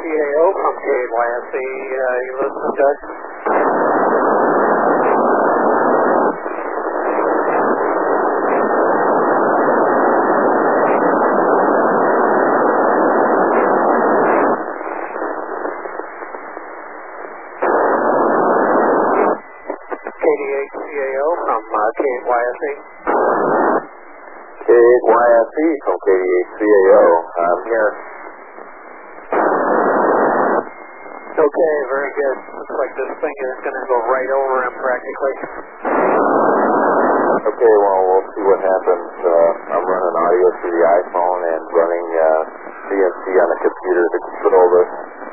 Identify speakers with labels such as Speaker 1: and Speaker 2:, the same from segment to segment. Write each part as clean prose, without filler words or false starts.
Speaker 1: CAO from KYSE. You listening, Doug? KDHCAO from KYSE.
Speaker 2: KYSE from KDHCAO. I'm here.
Speaker 1: Okay, very good. Looks like this thing is going to go right over him practically.
Speaker 2: Okay, well, we'll see what happens. I'm running audio through the iPhone and running CNC on the computer to control this.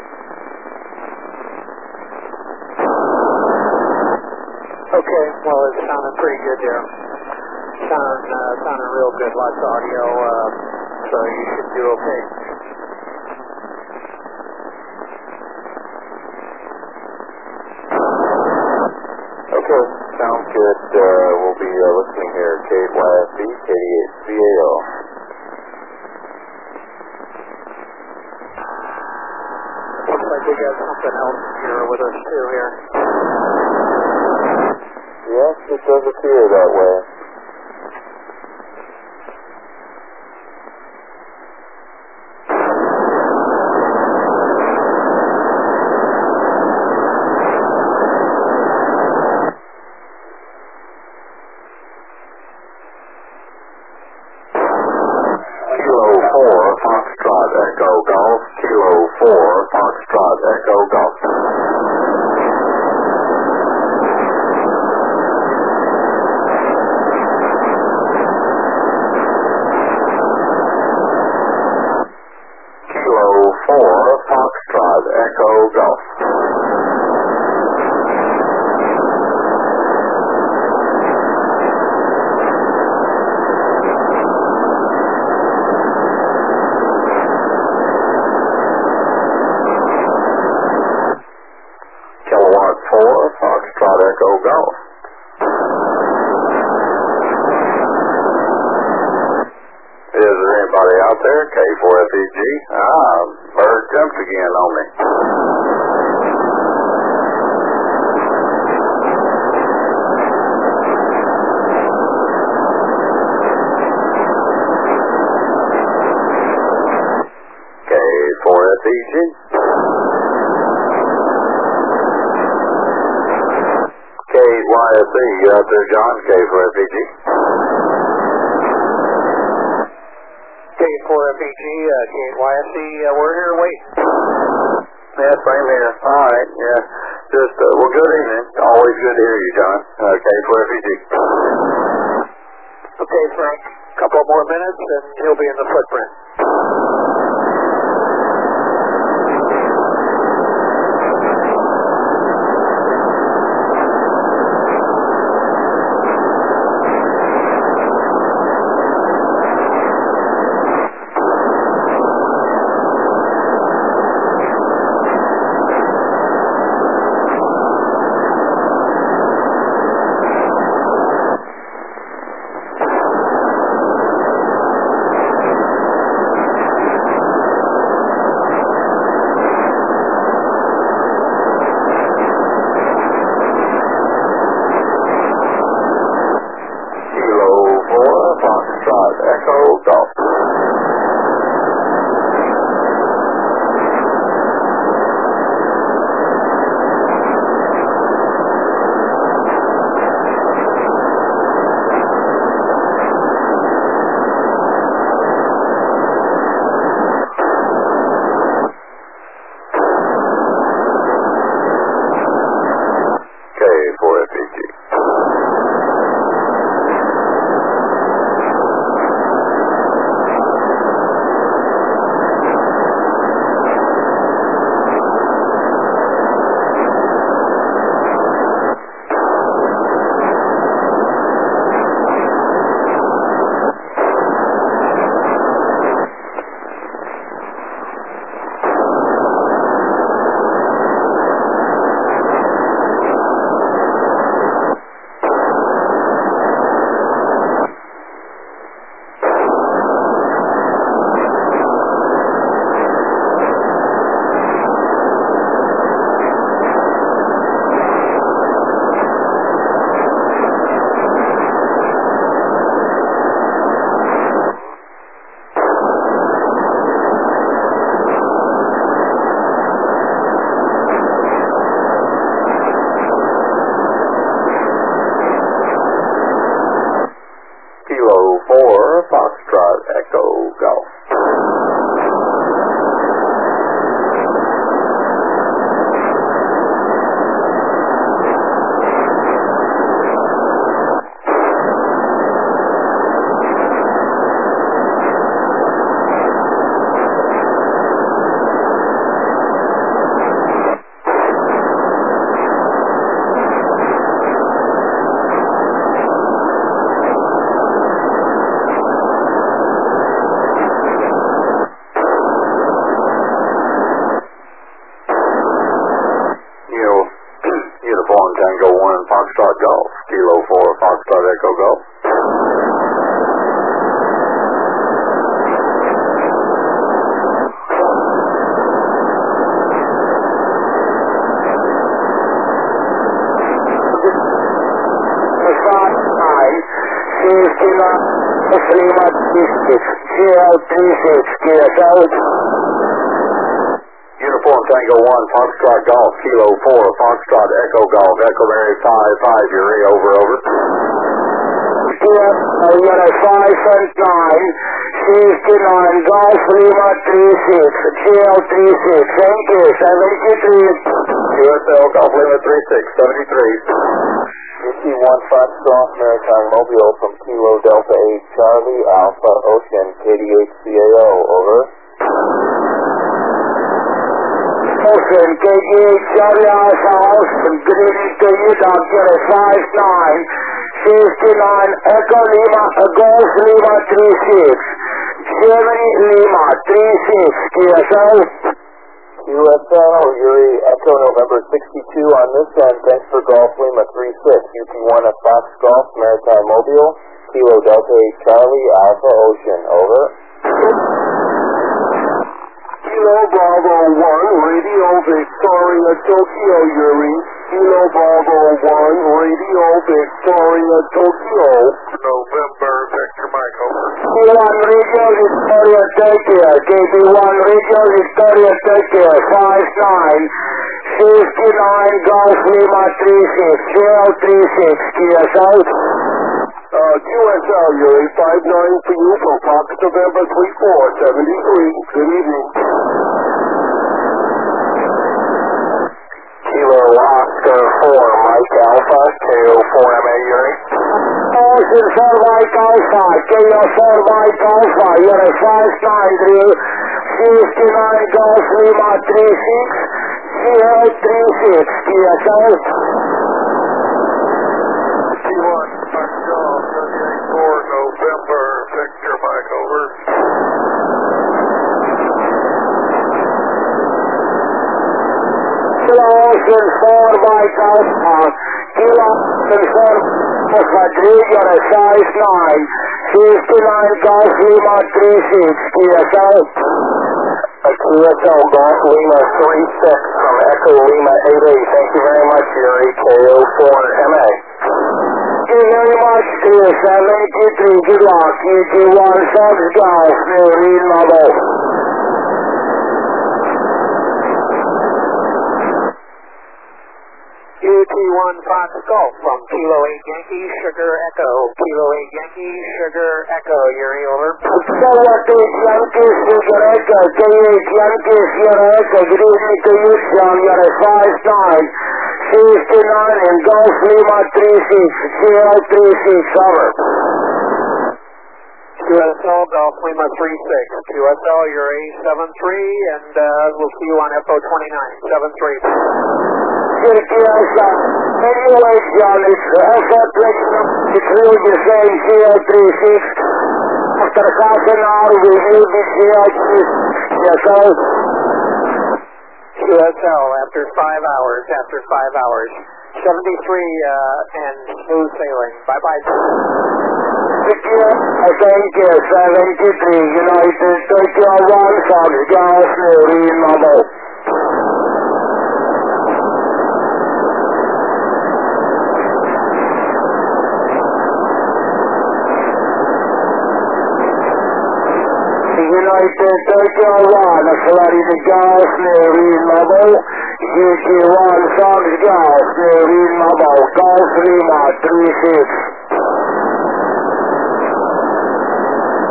Speaker 1: Okay, well, it's sounding pretty good there. Sounding real good, lots of audio, so you should do okay.
Speaker 2: Okay, sounds good. We'll be listening here. KYSE, KDHCAO.
Speaker 1: Looks like we got something else here with us too here.
Speaker 2: Yes, it does appear that way. Kilo 4, Foxtrot Echo Golf. Kilo 4, Foxtrot Echo Golf. Kilo 4, Foxtrot Echo Golf. Kilowatt 4, Foxtrot Echo Golf. Is there anybody out there? K4FEG? Bird jumped again on me. K4FEG? KYSE, you out there, John? K4FEG?
Speaker 1: K4FEG, KYSE, we're here waiting.
Speaker 2: Yeah, same here. All right, yeah. Just, well, good evening. Always good to hear you, John. K4FEG.
Speaker 1: Okay, Frank, a couple more minutes and he'll be in the footprint.
Speaker 2: Foxtrot Echo Golf. Uniform Tango 1 Foxtrot Golf, Kilo 4 Foxtrot Echo Golf. Uniform Tango 1 Foxtrot Golf, Kilo 4 Foxtrot Echo Golf, Echo Mary 5-5, Yuri, over.
Speaker 1: Yuri 5 and 9, 69, Golf Lima 36, GL 36, thank you, 73.
Speaker 2: USL Golf Lima 36, 73. UT1 Foxtrot Maritime Mobile from Kilo Delta 8 Charlie Alpha Ocean KDHCAO, over.
Speaker 1: Ocean KDH Charlie Alpha Ocean, good evening to you, Dr. 59, 69, Echo Lima, Golf Lima 36, Germany Lima 36, QSL.
Speaker 2: QSL, Yuri, Echo November 62 on this end, thanks for Golf Lima 36, UT1 at Fox Golf Maritime Mobile, Kilo Delta 8 Charlie Alpha Ocean, over.
Speaker 1: Kilo Bravo 1, Radio Victoria Tokyo, Yuri. Kilo Bravo 1, Radio Victoria Tokyo.
Speaker 2: November, Victor Mike, over.
Speaker 1: KB1 Radio Victoria Tokyo, KB1 Radio Victoria Tokyo, 59, 59, Golf Lima 36, JL 36, QSL.
Speaker 2: QSL, Yuri, 59 for you from Fox November 34, 73, good evening. Kilo Oscar 4, Mike Alpha, KO4 MA, Yuri.
Speaker 1: Ocean 4 Mike Alpha, KO4 Mike Alpha, Yuri 59, 59, Golf Lima 36, GL 36, QSL.
Speaker 2: T1, Fox Golf, 38-4, November, Victor Mike, over.
Speaker 1: Kilo Ocean 4 Mike Alpha, Kilo Ocean 4 Alpha, Yuri 59, 59, Golf Lima 36, QSL.
Speaker 2: QSL Golf Lima 36 from Echo Lima 88, thank you very much, Yuri, KO4 MA.
Speaker 1: Thank you very much, dear 73, good luck, UT1 Fox Golf, Yuri Noble. UT1 Fox Golf from Kilo 8 Yankee, Sugar Echo, Kilo 8 Yankee, Sugar Echo, Yuri, over. Kilo 8 Yankee, Sugar Echo, Kilo 8 Yankee, Sugar Echo, good evening to you, John, Yuri 59, 59, and Golf Lima 36, GL 36, over. QSL Golf Lima 36, QSL, Yuri 73, and we'll see you on FO 29, 73. Anyway, John, it's FO 29, it's really the same GL 36. After half an hour, we will be GL 36, QSL. QSL, after 5 hours, 73, and smooth sailing. Bye-bye. Thank you, 73, United Tokyo 1, Fox Golf, Yuri Noble. United Tokyo 1, Florida Golf, Yuri Noble. UT1 Fox Golf, Yuri Noble, Golf Lima 36.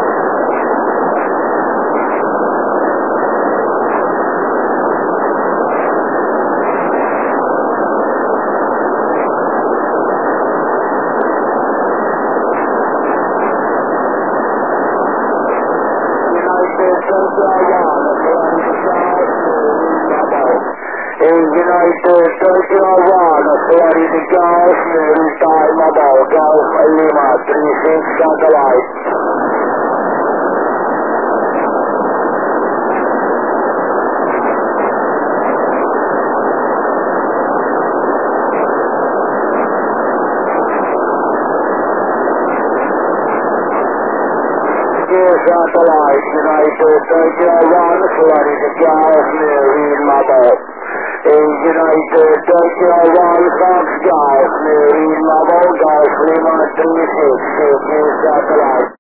Speaker 1: United Tokyo 1, Florida Golf, maritime about Golf Lima 36 satellite. Satellite, United Tokyo 1, Florida Golf, marine about. United Tokyo 1, Fox Golf, marine about Golf Lima 36, satellite.